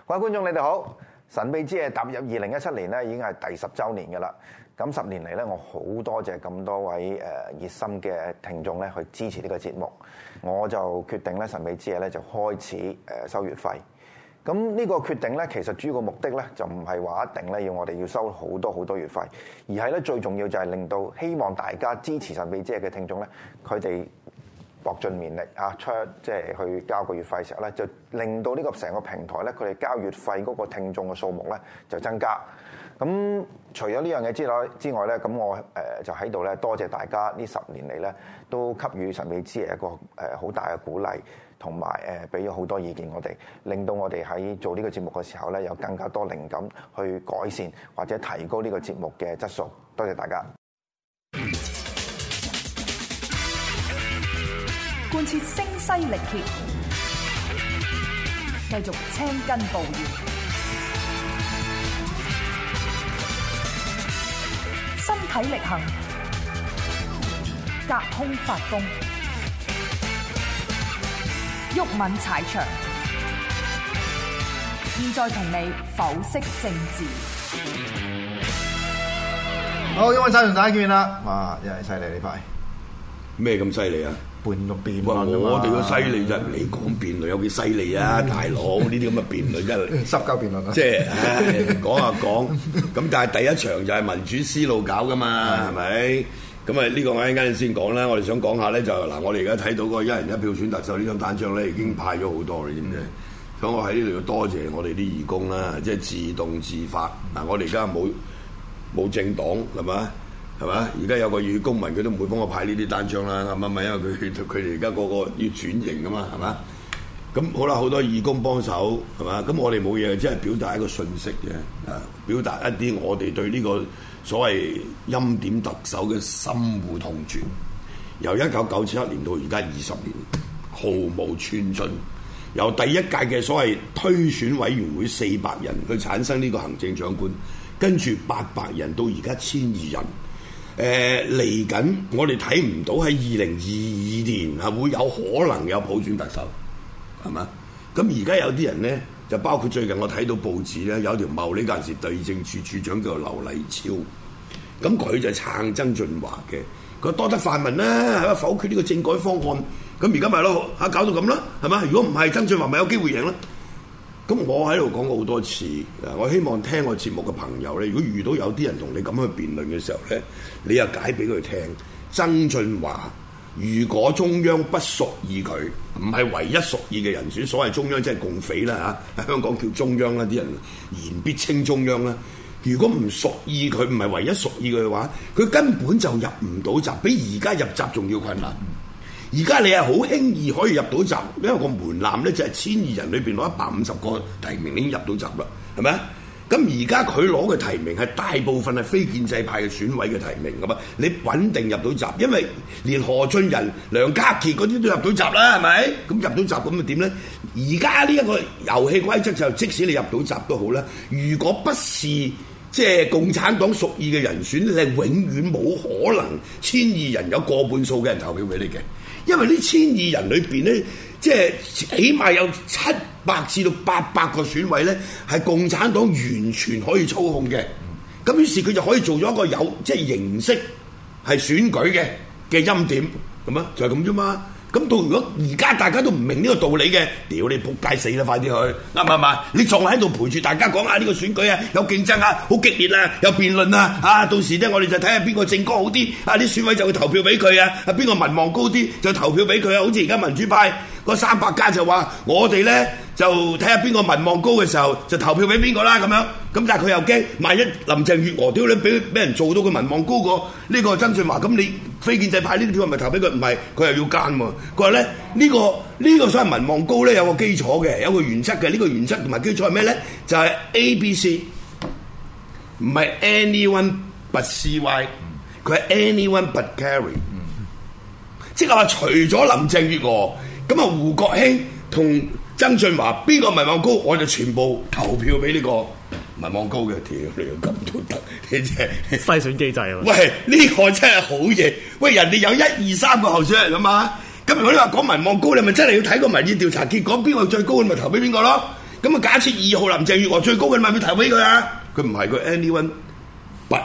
各位觀眾，你哋好！神秘之夜踏入2017年咧，已經係第10週年嘅啦。咁10年嚟咧，我好多謝咁多位熱心嘅聽眾咧去支持呢個節目，我就決定咧神秘之夜咧就開始收月費。咁呢個決定咧，其實主要個目的咧就唔係話一定咧要我哋要收好多月費，而係咧最重要就係令到希望大家支持神秘之夜嘅聽眾咧，佢哋搏盡綿力即係去交個月費嘅時候咧，就令到呢個成個平台咧，佢哋交月費嗰個聽眾嘅數目咧就增加。咁除咗呢樣嘢之外咧，咁我就喺度咧多謝大家呢10年嚟咧都給予神秘之夜一個好大嘅鼓勵，同埋俾咗好多意見我哋，令到我哋喺做呢個節目嘅時候咧有更加多靈感去改善或者提高呢個節目嘅質素。多謝大家。 貫徹聲嘶力竭，繼續青筋暴現，身體力行，隔空發功，毓民踩場。現在同你剖析政治。 好，毓民踩場大家見面啦！哇，真係犀利呢排。 咩咁犀利啊？ 辯論啊嘛！ 我哋個犀利就你講辯論有幾犀利啊，大佬！呢啲咁嘅辯論真係濕鳩辯論啊！ 即係講下講，咁但係第一場就係民主思路搞噶嘛，係咪？咁啊呢個我一陣間先講啦。我哋想講下咧就嗱，我哋而家睇到個一人一票選特首呢張單張咧已經派咗好多，你知唔知？咁我喺呢度要多謝我哋啲義工啦，即係自動自發嗱。我哋而家冇政黨係嘛？係嘛？而家有個義工民，佢都唔會幫我派呢啲單張啦，係咪？因為佢哋而家個個要轉型㗎嘛，係嘛？咁好啦，好多義工幫手係嘛？咁我哋冇嘢，即係表達一個訊息嘅，表達一啲我哋對呢個所謂欽點特首嘅深惡痛絕。由1997年到而家20年，毫無寸進。由第一屆嘅所謂推選委員會400人去產生呢個行政長官，跟住800人到而家12人。嚟緊，我哋睇唔到喺2022年係會有可能有普選特首，係嘛？咁而家有啲人咧，就包括最近我睇到報紙咧，有條茂呢陣時地政處處長叫做劉麗超，咁佢就撐曾俊華嘅，佢多得泛民啦，係嘛？否決呢個政改方案，咁而家咪咯嚇搞到咁啦，係嘛？如果唔係曾俊華咪有機會贏啦。咁我喺度講過好多次，我希望聽我節目嘅朋友咧，如果遇到有啲人同你咁去辯論嘅時候咧，你又解俾佢聽。曾俊華如果中央不屬意佢，唔係唯一屬意嘅人選，所謂中央即係共匪啦嚇，喺香港叫中央啦，啲人言必稱中央啦。如果唔屬意佢，唔係唯一屬意佢嘅話，佢根本就入唔到閘，比而家入閘仲要困難。而家你係好輕易可以入到閘，因為個門檻咧就係1200人裏邊攞150個提名已經入到閘啦，係咪啊？咁而家佢攞嘅提名係大部分係非建制派嘅選委嘅提名㗎嘛，你穩定入到閘，因為連何俊仁、梁家傑嗰啲都入到閘啦，係咪？咁入到閘咁咪點咧？而家呢一個遊戲規則就即使你入到閘都好啦，如果不是即係共產黨屬意嘅人選，你係永遠冇可能1200人有過半數嘅人投票俾你嘅。因為呢1200人裏邊咧，即係起碼有700至到800個選委咧，係共產黨完全可以操控嘅。咁於是佢就可以做咗一個有即係形式係選舉嘅欽點，咁啊就係咁啫嘛。咁到如果而家大家都唔明呢個道理嘅，屌你仆街死啦！快啲去啱唔啱？你仲喺度陪住大家講下呢個選舉啊，有競爭啊，好激烈啊，有辯論啊，到時咧我哋就睇下邊個政綱好啲，啲選委就會投票俾佢啊，邊個民望高啲就投票俾佢啊，好似而家民主派嗰300家就話我哋咧就睇下邊個民望高嘅時候就投票俾邊個啦咁樣，咁但係佢又驚萬一林鄭月娥屌你俾人做到佢民望高過呢個曾俊華，咁你非建制派呢啲票係咪投俾佢？唔係，佢又要奸喎。佢話咧呢個所謂民望高咧有個基礎嘅，有個原則嘅。呢個原則同埋基礎係咩咧？就係 A、B、C， 唔係 anyone but CY， 佢係 anyone but Carrie，即係話除咗林鄭月娥，咁啊胡國興同曾俊華邊個民望高，我就全部投票俾呢個民望高嘅。屌你咁都得，你真係篩選機制啊！ 喂，呢個真係好嘢。喂，人哋有1、2、3個候選人啊嘛。咁如果你話講民望高，你咪真係要睇個民意調查結果，邊個最高你咪投俾邊個咯。 咁啊，假設2號林鄭月娥最高嘅，咪要投俾佢啊？佢唔係，佢 anyone but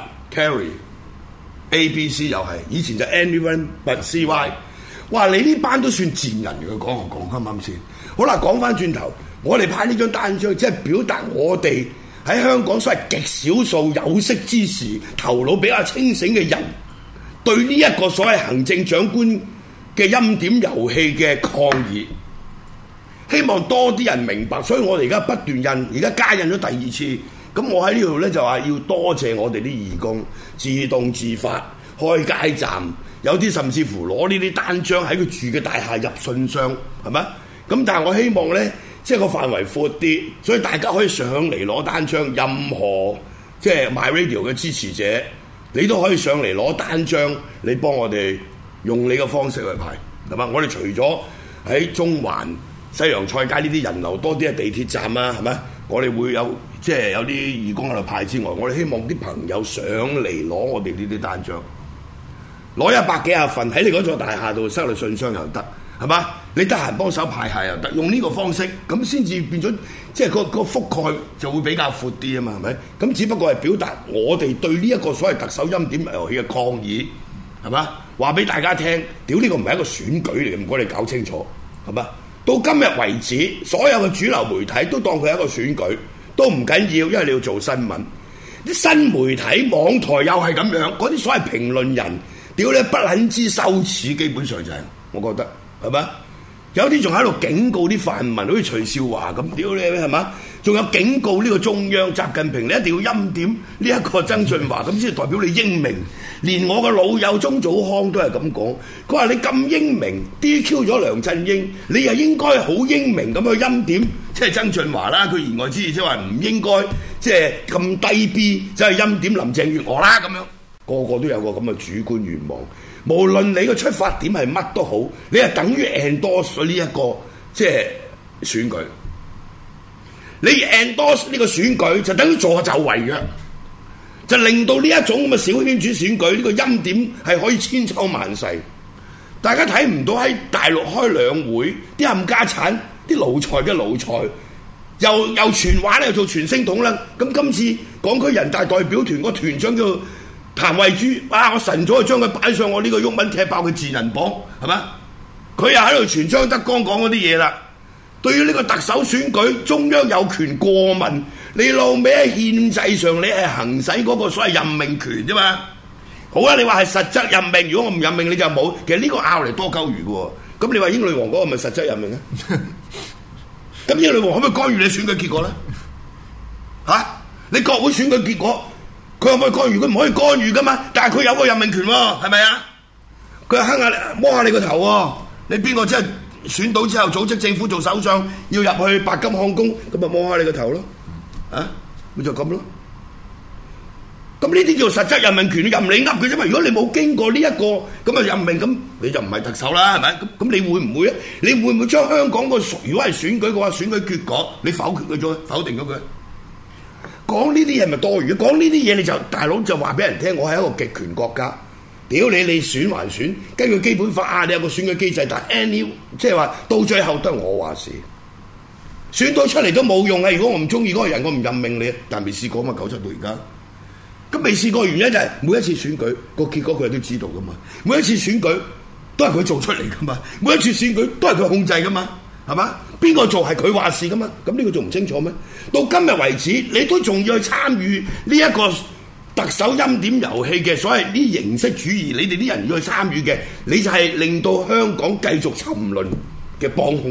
Kerry。A、B、C 又係，以前就 anyone but CY。哇！你呢班都算賤人嘅，講啱唔啱先？好啦，講翻轉頭，我哋派呢張單張，即係表達我哋喺香港所謂極少數有識之士、頭腦比較清醒嘅人，對呢一個所謂行政長官嘅欽點遊戲嘅抗議。希望多啲人明白，所以我哋而家不斷印，而家加印咗第2次。咁我喺呢度咧就話要多謝我哋啲義工，自動自發開街站，有啲甚至乎攞呢啲單張喺佢住嘅大廈入信箱，係咪？咁但係我希望咧，即係個範圍闊啲，所以大家可以上嚟攞單張。任何即係 MyRadio 嘅支持者，你都可以上嚟攞單張，你幫我哋用你嘅方式去排，係嘛？我哋除咗喺中環西洋菜街呢啲人流多啲嘅地鐵站啊，係咪？我哋會有即係有啲義工喺度派之外，我哋希望啲朋友上嚟攞我哋呢啲單張，攞100幾廿份喺你嗰座大廈度塞落信箱又得，係嘛？你得閒幫手派下又得，用呢個方式咁先至變咗，即係個覆蓋就會比較闊啲啊嘛，係咪？咁只不過係表達我哋對呢一個所謂特首欽點遊戲嘅抗議，係嘛？話俾大家聽，屌呢個唔係一個選舉嚟嘅，唔該你搞清楚，係嘛？到今日為止，所有嘅主流媒體都當佢係一個選舉，都唔緊要，因為你要做新聞。啲新媒體、網台又係咁樣，嗰啲所謂評論人，屌你不撚知羞恥，基本上就係，我覺得係咪？有啲仲喺度警告啲泛民，好似徐少華咁，屌你係嘛？仲有警告呢個中央習近平，你一定要欽點呢一個曾俊華，咁先代表你英明。連我個老友鍾祖康都係咁講，佢話你咁英明 DQ 咗梁振英，你又應該好英明咁去欽點，即係曾俊華啦。佢言外之意即係話唔應該即係咁低 B，就係欽點林鄭月娥啦咁樣。個個都有個咁嘅主觀願望，無論你個出發點係乜都好，你係等於 endorse 咗呢一個即係選舉。你 endorse 呢個選舉就等於助紂為虐，就令到呢一種咁嘅小圈子選舉呢個欽點係可以千秋萬世。大家睇唔到喺大陸開兩會，啲冚家產，啲奴才嘅奴才，又傳話咧，又做傳聲筒啦。咁今次港區人大代表團個團長叫譚慧珠，哇！我晨早就將佢擺上我呢個毓民踢爆嘅智能榜，係咪？佢又喺度傳張德江講嗰啲嘢啦。對於呢個特首選舉，中央有權過問，你老味喺憲制上你係行使嗰個所謂任命權啫嘛。好啦，你話係實質任命，如果我唔任命你就冇。其實呢個拗嚟多鳩餘嘅喎。咁你話英女王嗰個咪實質任命啊？咁英女王可唔可以干預你選舉結果咧？嚇！你國會選舉結果，佢可唔可以干預？佢唔可以干預噶嘛。但係佢有個任命權喎，係咪啊？佢係坑下摸下你個頭喎。你邊個真係選到之後組織政府做首相，要入去白金漢宮，咁咪摸下你個頭咯？啊，咪就咁咯。咁呢啲叫實質任命權，任你噏嘅啫嘛。如果你冇經過呢一個咁嘅任命，咁你就唔係特首啦，係咪？咁你會唔會啊？你會唔會將香港個如果係選舉嘅話，選舉結果你否決佢咗，否定咗佢？講呢啲嘢咪多餘？講呢啲嘢你就大佬就話俾人聽，我係一個極權國家。屌你選還選，根據基本法啊，你有個選舉機制，但係 any 即係話到最後都係我話事，選到出嚟都冇用啊！如果我唔中意嗰個人，我唔任命你，但係未試過嘛，97到而家，咁未試過原因就係每一次選舉個結果佢都知道噶嘛，每一次選舉都係佢做出嚟噶嘛，每一次選舉都係佢控制噶嘛，係嘛？邊個做係佢話事噶嘛？咁呢個仲唔清楚咩？到今日為止，你都仲要去參與呢一個特首欽點遊戲嘅所謂啲形式主義，你哋啲人要去參與嘅，你就係令到香港繼續沉淪嘅幫兇，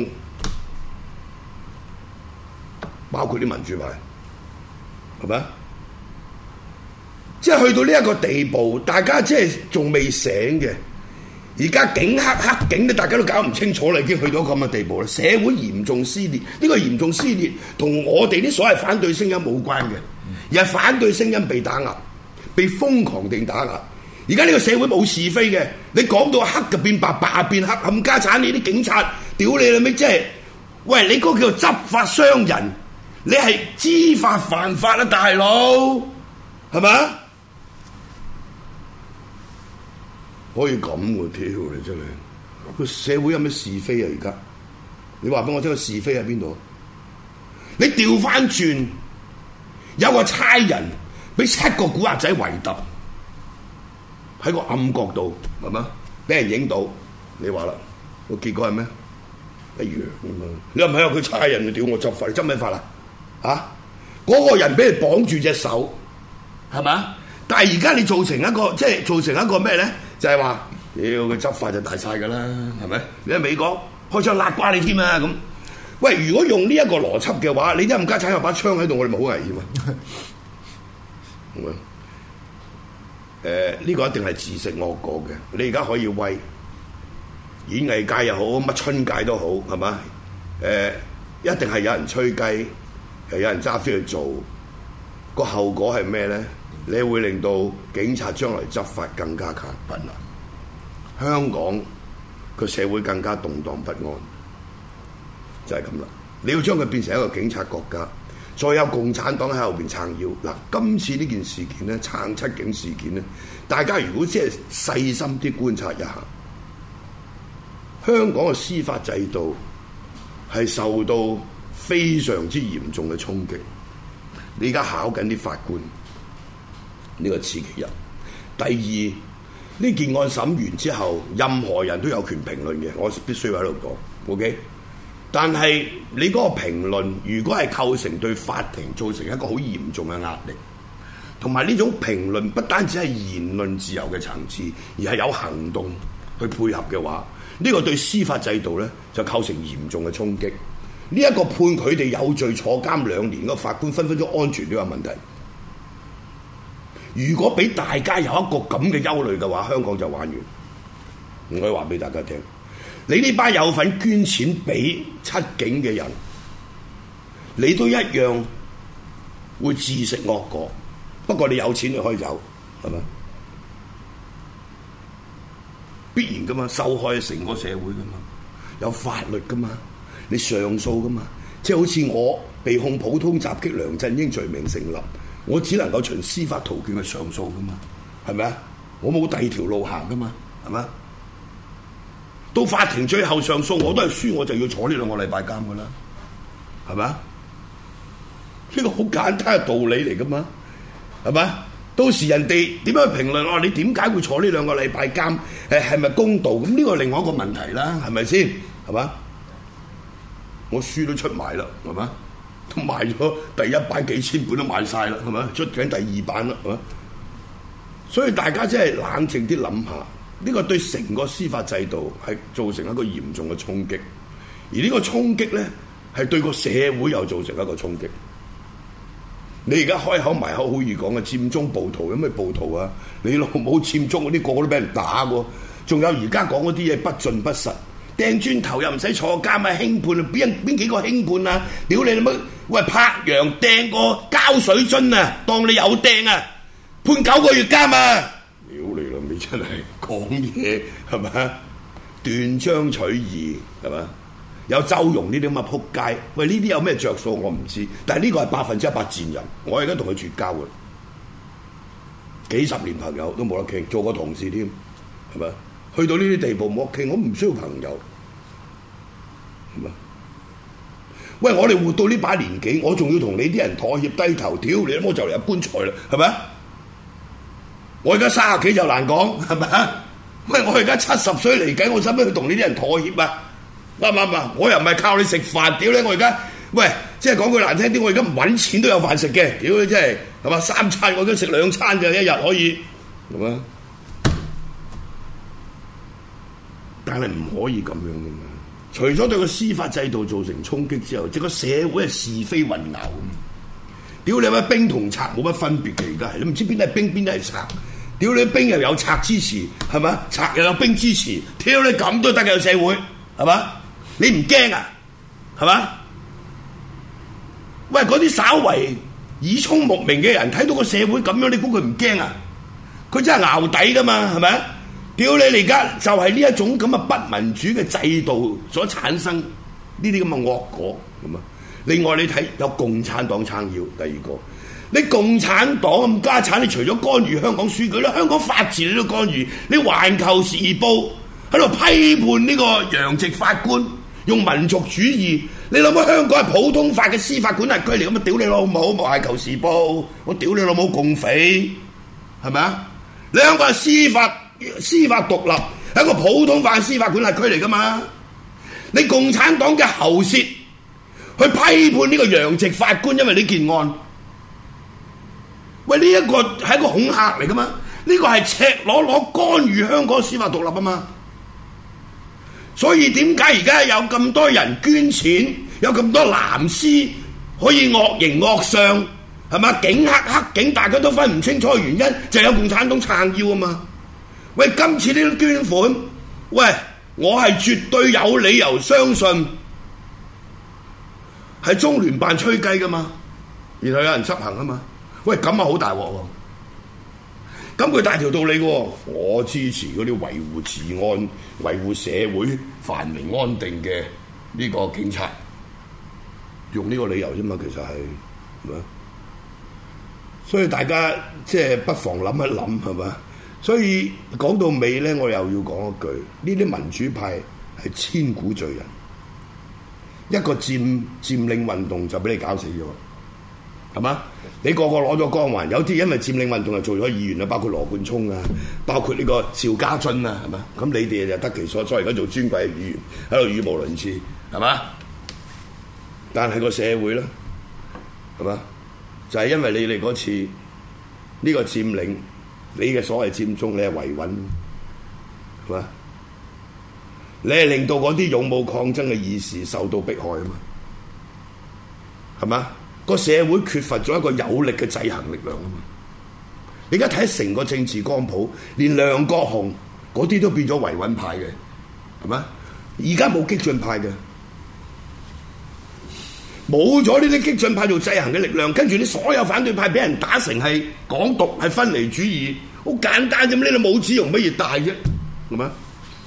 包括啲民主派，係咪？即係去到呢一個地步，大家即係仲未醒嘅。而家警黑警咧，大家都搞唔清楚啦，已經去到咁嘅地步啦。社會嚴重撕裂，呢個嚴重撕裂同我哋啲所謂反對聲音冇關嘅，而係反對聲音被打壓。被瘋狂地打壓，而家呢個社會冇是非嘅，你講到黑就變白，白變黑，冚家產你啲警察，屌你啦咩？即係，喂，你嗰個叫做執法商人，你係知法犯法啊，大佬，係咪？可以咁喎，屌你真係，個社會有咩是非啊？而家，你話俾我聽個是非喺邊度？ 你調翻轉，有個差人俾7個古惑仔圍揼喺個暗角度，係嘛？俾人影到，你話啦，個結果係咩？一樣㗎嘛。你又唔係話佢差人屌我執法，你執咩法啊？嚇！嗰個人俾你綁住隻手，係嘛？但係而家你造成一個咩咧？就係話，屌佢執法就大晒㗎啦，係咪？你喺美國開槍辣瓜你添啊咁。喂，如果用呢一個邏輯嘅話，你啲冚家鏟有把槍喺度，我哋咪好危險啊！呢個一定係自食惡果嘅。你而家可以為演藝界又好，乜春界都好，係嘛？一定係有人吹雞，有人揸飛去做，個後果係咩咧？你會令到警察將來執法更加困難，香港個社會更加動盪不安，就係咁啦。你要將佢變成一個警察國家，再有共產黨喺後邊撐腰。嗱，今次呢件事件咧，撐七警事件咧，大家如果即係細心啲觀察一下，香港嘅司法制度係受到非常之嚴重嘅衝擊。你而家考緊啲法官，呢個此其一。第二，呢件案審完之後，任何人都有權評論嘅，我必須喺度講 ，OK？ 但係你嗰個評論，如果係構成對法庭造成一個好嚴重嘅壓力，同埋呢種評論不單止係言論自由嘅層次，而係有行動去配合嘅話，呢個對司法制度咧就構成嚴重嘅衝擊。呢一個判佢哋有罪坐監2年，個法官分分鐘安全都有問題。如果俾大家有一個咁嘅憂慮嘅話，香港就玩完。唔可以話俾大家聽，你呢班有份捐錢俾七警嘅人，你都一樣會自食惡果。不過你有錢就可以走，係咪？必然噶嘛，受害成個社會噶嘛，有法律噶嘛，你上訴噶嘛。即係好似我被控普通襲擊梁振英罪名成立，我只能夠循司法途徑去上訴噶嘛，係咪啊？我冇第二條路行噶嘛，係咪？到法庭最後上訴，我都係輸，我就要坐呢2個禮拜監噶啦，係咪啊？呢個好簡單嘅道理嚟噶嘛，係咪？到時人哋點樣去評論我？你點解會坐呢2個禮拜監？係咪公道？咁呢個係另外一個問題啦，係咪先？係嘛？我書都出埋啦，係嘛？都賣咗第1版幾千本都賣晒啦，係嘛？出緊第2版啦，係嘛？所以大家真係冷靜啲諗下，呢個對成個司法制度係造成一個嚴重嘅衝擊，而呢個衝擊咧係對個社會又造成一個衝擊。你而家開口埋口好易講嘅佔中暴徒有咩暴徒啊？你老母佔中嗰啲個個都俾人打喎，仲有而家講嗰啲嘢不盡不實，掟磚頭又唔使坐監啊，輕判啊，邊幾個輕判啊？屌你乜？喂，柏楊掟個膠水樽啊，當你有掟啊，判9個月監啊！屌你老味真係講嘢係咪？斷章取義係咪？有周融呢啲咁嘅撲街，喂呢啲有咩着數我唔知，但係呢個係100%賤人，我而家同佢絕交嘅，幾十年朋友都冇得傾，做過同事添，係咪？去到呢啲地步冇得傾，我唔需要朋友，係咪？喂，我哋活到呢把年紀，我仲要同你啲人妥協低頭，屌你都冇就嚟入棺材啦，係咪？我而家30幾就難講，係咪？喂，我而家70歲嚟緊，我使乜去同呢啲人妥協啊？啱唔啱啊？我又唔係靠你食飯，屌你！我而家喂，即係講句難聽啲，我而家唔揾錢都有飯食嘅，屌你真係係嘛？3餐我而家食2餐嘅，一日可以係嘛？但係唔可以咁樣嘅嘛。除咗對個司法制度造成衝擊之後，即係個社會係是非混淆。屌你乜兵同賊冇乜分別嘅，而家係你唔知邊啲係兵，邊啲係賊。屌你兵又有賊支持，係嘛？賊又有兵支持，屌你咁都得嘅社會，係嘛？你唔驚啊？係嘛？喂，嗰啲稍為耳聰目明嘅人睇到個社會咁樣，你估佢唔驚啊？佢真係淆底噶嘛？係咪？屌你！而家就係呢一種咁嘅不民主嘅制度所產生呢啲咁嘅惡果咁啊！另外你睇有共產黨撐腰，第二個你共產黨咁家產，你除咗干預香港選舉咧，香港法治你都干預。你環球時報喺度批判呢個洋籍法官。 用民族主義。你諗下香港係普通法嘅司法管轄區嚟，咁啊屌你老母！無限球時報，我屌你老母共匪，係咪啊？你香港係司法獨立，係一個普通法司法管轄區嚟噶嘛？你共產黨嘅喉舌去批判呢個楊直法官，因為呢件案，喂，呢一個係一個恐嚇嚟噶嘛？呢個係赤裸裸干預香港司法獨立啊嘛！所以點解而家有咁多人捐錢，有咁多藍絲可以惡形惡相，係嘛？警黑警大家都分唔清楚嘅原因，就有共產黨撐腰啊嘛！喂，今次呢啲捐款，喂，我係絕對有理由相信係中聯辦吹雞噶嘛，然後有人執行啊嘛。喂，咁啊好大鑊喎！咁佢大條道理喎，我支持嗰啲維護治安、維護社會繁榮安定嘅呢個警察，用呢個理由啫嘛，其實係咪？所以大家即係不妨諗一諗係嘛？所以講到尾咧，我又要講一句：呢啲民主派係千古罪人，一個佔領運動就俾你搞死咗，係嘛？你個個攞咗光環，有啲因為佔領運動就做咗議員啊，包括羅冠聰啊，包括呢個邵家臻啊，係嘛？咁你哋就得其所，而家做尊貴嘅議員喺度語無倫次，係嘛？但係個社會咧，係嘛？就係因為你哋嗰次呢個佔領，你嘅所謂佔中，你係維穩，係嘛？你係令到嗰啲勇武抗爭嘅義士受到迫害啊嘛，係嘛？個社會缺乏咗一個有力嘅制衡力量啊嘛！你而家睇成個政治光譜，連梁國雄嗰啲都變咗維穩派嘅，係嘛？而家冇激進派嘅，冇咗呢啲激進派做制衡嘅力量，跟住啲所有反對派俾人打成係港獨、係分離主義，好簡單啫嘛！呢度冇子容乜嘢大啫，係嘛？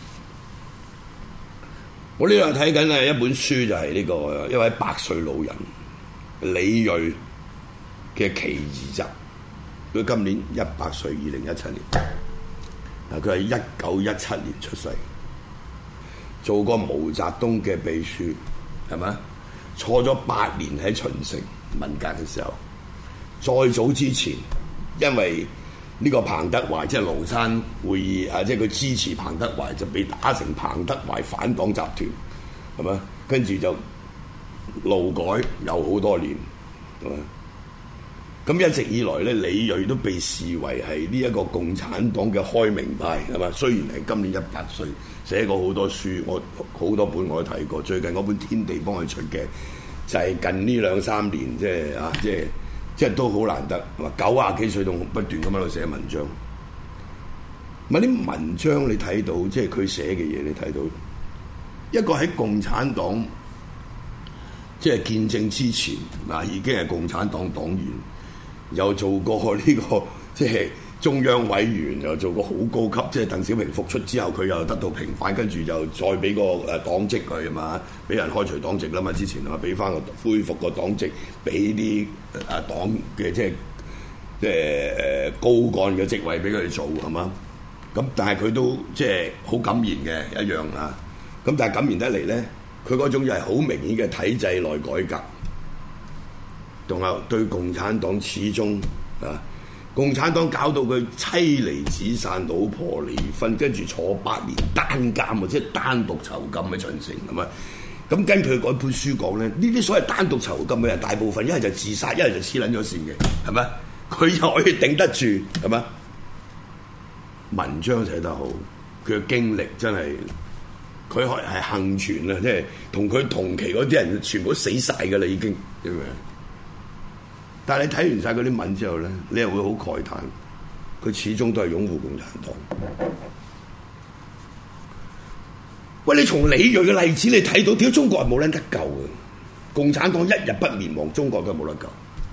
我呢度睇緊係一本書，就係呢個一位百歲老人。李銳嘅奇異集，佢今年100歲，2017年。佢係1917年出世，做過毛澤東嘅秘書，係咪？坐咗8年喺秦城文革嘅時候，再早之前，因為呢個彭德懷即係廬山會議啊，即係佢支持彭德懷，就被打成彭德懷反黨集團，係咪？跟住就勞改有好多年，係嘛？咁一直以來咧，李銳都被視為係呢一個共產黨嘅開明派，係嘛？雖然係今年100歲，寫過好多書，我好多本我都睇過。最近嗰本《天地》幫佢出嘅，就係近呢2-3年，即係都好難得，係嘛？90幾歲仲不斷咁喺度寫文章。咪啲文章你睇到，即係佢寫嘅嘢，你睇到一個喺共產黨。即係見證之前，已經係共產黨黨員，又做過呢個即係中央委員，又做過好高級。即係鄧小平復出之後，佢又得到平反，跟住就再俾個黨職佢，係嘛？俾人開除黨籍啦嘛，之前係嘛？俾翻個恢復個黨籍，俾啲黨嘅即係高幹嘅職位俾佢哋做，係嘛？咁但係佢都即係好敢言嘅一樣啊！咁但係敢言得嚟咧。佢嗰種又係好明顯嘅體制內改革，仲有對共產黨始終共產黨搞到佢妻離子散、老婆離婚，跟住坐8年單監，即係單獨囚禁嘅秦城，係咪？咁根據嗰本書講咧，呢啲所謂單獨囚禁嘅人，大部分一係就自殺，一係就黐撚咗線嘅，係咪？佢又可以頂得住，係咪？文章寫得好，佢嘅經歷真係。佢係幸存啊！即係同佢同期嗰啲人全部都死晒㗎啦，已經咁樣。但係你睇完晒嗰啲文之後咧，你又會好慨嘆，佢始終都係擁護共產黨。喂，你從李銳嘅例子你睇到，點解中國係冇撚得救嘅？共產黨一日不滅亡，中國都冇得救。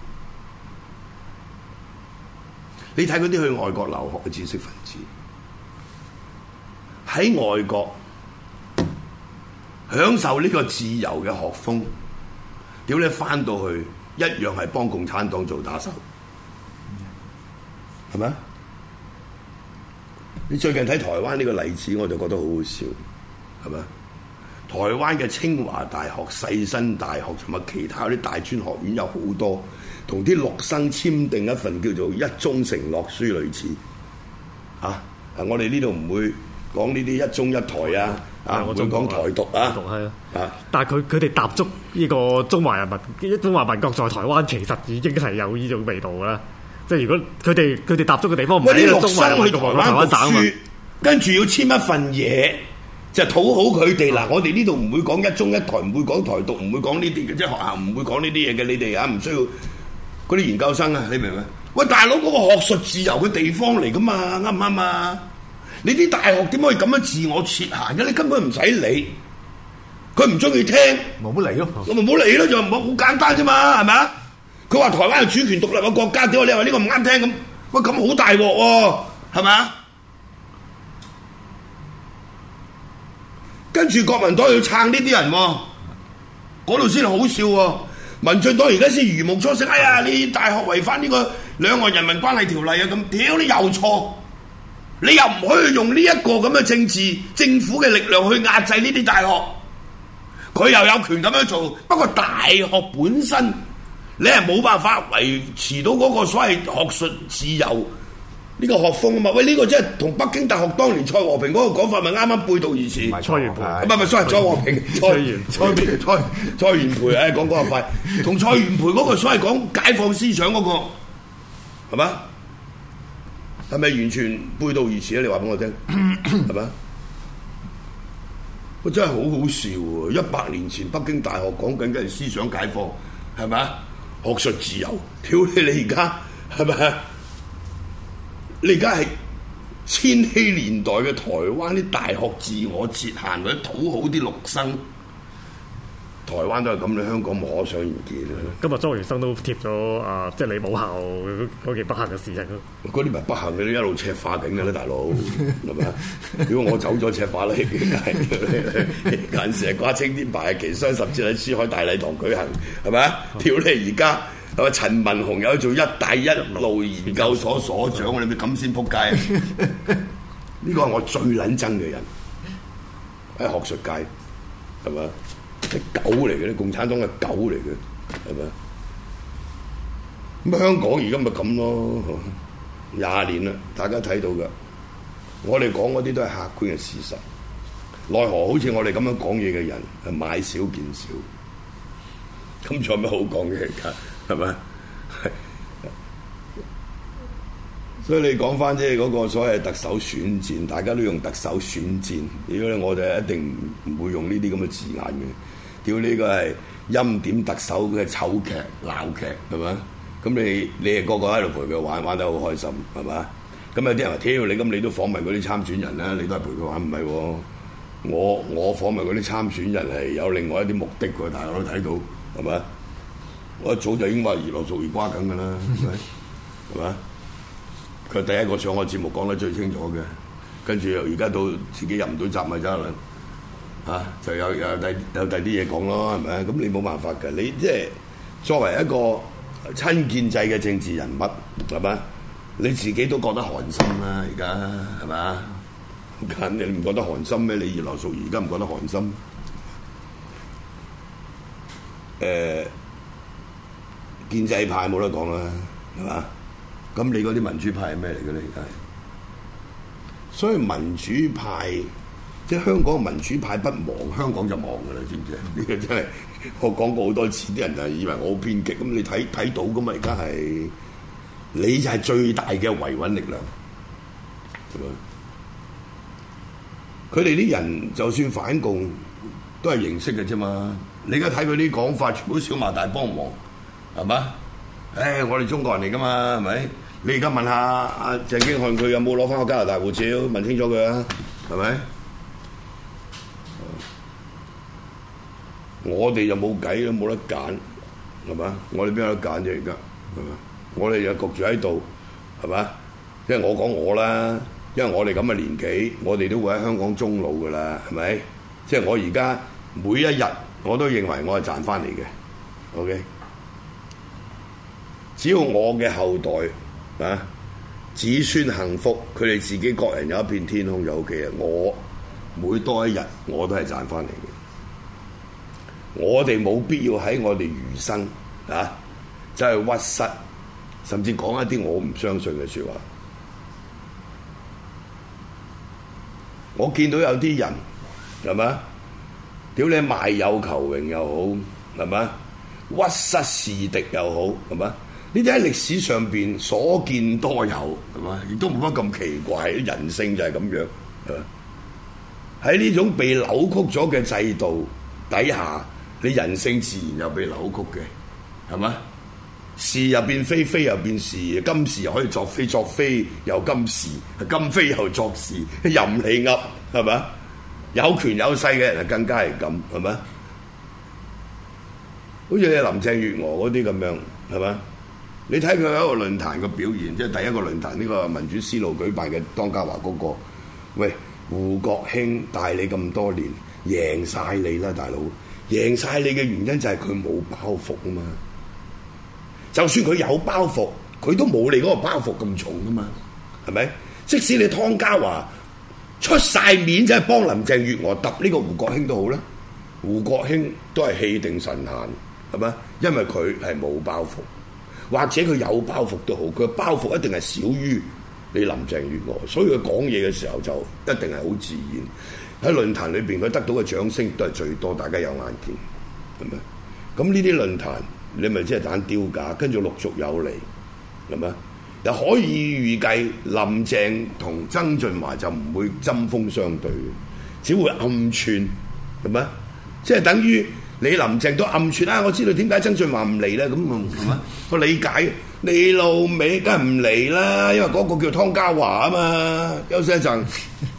你睇嗰啲去外國留學嘅知識分子，喺外國。享受呢個自由嘅學風，屌你翻到去一樣係幫共產黨做打手，係咪？你最近睇台灣呢個例子，我就覺得好好笑，係咪？台台灣嘅清華大學、世新大學同埋其他啲大專學院有好多，同啲陸生簽訂一份叫做一中承諾書類似。我哋呢度唔會講呢啲一中一台啊，唔會講台獨啊。 但係佢哋踏足呢個中華民國在台灣，其實已經係有呢種味道啦。即係如果佢哋踏足嘅地方唔係啲陸中華生去台灣讀書，跟住要簽一份嘢，就討好佢哋嗱。我哋呢度唔會講一中一台，唔會講台獨，唔會講呢啲嘅，即係學校唔會講呢啲嘢嘅。你哋唔需要嗰啲研究生啊，你明唔明？喂，大佬，嗰個學術自由嘅地方嚟噶嘛，啱唔啱啊？你啲大學點可以咁樣自我設限嘅？你根本唔使理，佢唔中意聽， 冇乜理咯。 咁咪冇理咯，就好簡單啫嘛，係咪啊？佢話台灣係主權獨立嘅國家，點解你話呢個唔啱聽咁？喂，咁好大鑊喎，係咪啊？跟住國民黨要撐呢啲人喎，嗰度先好笑喎。民進黨而家先如夢初醒，哎呀，你大學違反呢個兩岸人民關係條例啊，咁屌你又錯，你又唔可以用呢一個咁嘅政府嘅力量去壓制呢啲大學，佢又有權咁樣做。不過大學本身你係冇辦法維持到嗰個所謂學術自由呢個學風啊嘛。喂，呢個真係同北京大學當年蔡和平嗰個講法咪啱啱背道而馳。 唔係蔡元培， 唔係蔡和平，蔡元培，講嗰個快，同蔡元培嗰個所謂講解放思想嗰個係嘛？係咪完全背道而馳啊？你話俾我聽，係咪？我真係好好笑喎！100年前北京大學講緊嘅係思想解放，係咪？學術自由，屌你而家係咪？你而家係千禧年代嘅台灣啲大學自我設限或者討好啲陸生，台灣都係咁，你香港無可想而知啦。 今日莊元生都貼咗即係你母校嗰件不幸嘅事情咯。 嗰啲咪不幸嘅，你一路赤化緊嘅啦，大佬係咪？如果我走咗赤化啦，近時係掛青天白日旗雙十節喺珠海大禮堂舉行，係咪啊？屌你而家！係咪陳文雄有做一帶一路研究所所長？你咪咁先撲街！呢個係我最撚憎嘅人喺學術界，係咪？啲狗嚟嘅，啲共產黨嘅狗嚟嘅，係咪？咁香港而家咪咁咯，20年啦，大家睇到嘅。我哋講嗰啲都係客觀嘅事實，奈何好似我哋咁樣講嘢嘅人係買少見少，咁仲有咩好講嘅而家？係咪？所以你講翻即係嗰個所謂特首選戰，大家都用特首選戰。如果我哋一定唔會用呢啲咁嘅字眼嘅。屌呢個係欽點特首嘅醜劇、鬧劇，係咪？咁你係個個喺度陪佢玩，玩得好開心，係咪？咁有啲人話：屌你咁，你都訪問嗰啲參選人啦，你都係陪佢玩，唔係喎？我訪問嗰啲參選人係有另外一啲目的㗎，大家都睇到，係咪？我一早就已經話娛樂做魚瓜緊㗎啦，係咪？係嘛？佢第一個上我節目講得最清楚嘅，跟住而家到自己入唔到閘咪得啦，就有第啲嘢講咯，係咪？咁你冇辦法㗎，你即係作為一個親建制嘅政治人物，係咪？你自己都覺得寒心啦，而家係咪？咁你唔覺得寒心咩？你葉劉淑儀而家唔覺得寒心？建制派冇得講啦，係嘛？咁你嗰啲民主派係咩嚟嘅咧？而家，所以民主派即係香港民主派不亡，香港就亡㗎啦，知唔知啊？呢個真係我講過好多次，啲人就以為我好偏激，咁你睇到㗎嘛？而家係你就係最大嘅維穩力量，係嘛？佢哋啲人就算反共都係形式嘅啫嘛。你而家睇佢啲講法，全部都小罵大幫忙。係嘛？我哋中國人嚟噶嘛，係咪？你而家問下阿鄭經翰，佢有冇攞翻個加拿大護照？問清楚佢啊，係咪？我哋就冇計啦，冇得揀，係嘛？我哋邊有得揀啫？而家係嘛？我哋又焗住喺度，係嘛？即係我講我啦，因為我哋咁嘅年紀，我哋都會喺香港終老噶啦，係咪？即係我而家每一日我都認為我係賺翻嚟嘅 ，OK。只要我嘅後代子孫幸福，佢哋自己各人有一片天空就 OK 啦。我每多一日我都係賺翻嚟嘅， 我哋冇必要喺我哋餘生啊，就係屈膝，甚至講一啲我唔相信嘅説話。我見到有啲人係咪？屌你賣友求榮又好，係咪？屈膝事敵又好，係咪？呢啲喺歷史上邊所見多有，係嘛？亦都冇乜咁奇怪，人性就係咁樣，係嘛？喺呢種被扭曲咗嘅制度底下，你人性自然又被扭曲嘅，係嘛？是又變非，非又變是，今時又可以作非，作非又今時，今非又作是，任你噏，係咪？有權有勢嘅人就更加係咁，係咪？好似你林鄭月娥嗰啲咁樣，係咪？你睇佢有一個論壇嘅表現，即係第一個論壇呢個民主思路舉辦嘅湯家驊嗰個，喂，胡國興帶你咁多年，贏晒你啦，大佬！贏晒你嘅原因就係佢冇包袱啊嘛。就算佢有包袱，佢都冇你嗰個包袱咁重啊嘛，係咪？即使你湯家驊出晒面，即係幫林鄭月娥揼呢個胡國興都好啦，胡國興都係氣定神閒，係咪？因為佢係冇包袱，或者佢有包袱都好，佢嘅包袱一定係少於你林鄭月娥，所以佢講嘢嘅時候就一定係好自然。喺論壇裏邊，佢得到嘅掌聲都係最多，大家有眼見，係咪？咁呢啲論壇，你咪即係盞丟架，跟住陸續有嚟，係咪？又可以預計林鄭同曾俊華就唔會針鋒相對，只會暗串，係咪？即係等於你林鄭都暗串啦。我知道點解曾俊華唔嚟咧，咁係咪？我理解你老味梗係唔嚟啦，因為嗰個叫湯家驊啊嘛，休息一陣。